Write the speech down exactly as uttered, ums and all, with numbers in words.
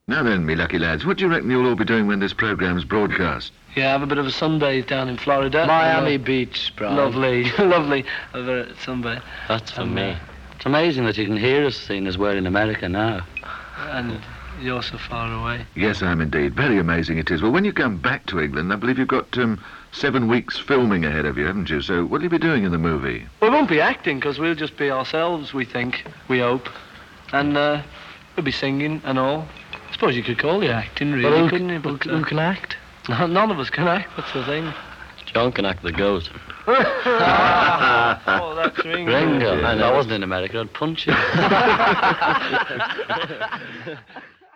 Now then, me lucky lads, what do you reckon you'll all be doing when this programme's broadcast? Yeah, have a bit of a sunbathe down in Florida. Miami And, uh, Beach, Brian. Lovely, lovely. Have a sunbathe. That's for And, me. uh, It's amazing that you can hear us, seeing as we're in America now. And you're so far away. Yes, I am indeed. Very amazing it is. Well, when you come back to England, I believe you've got um, seven weeks filming ahead of you, haven't you? So what'll you be doing in the movie? We won't be acting, because we'll just be ourselves, we think, we hope. And uh, we'll be singing and all. I suppose you could call it acting, really, Well, who couldn't c- you? But, who, who uh, can act? none of us can act, that's the thing. John can act the goat. Oh, that's Ringo. Ringo. I know. I wasn't in America, I'd punch you.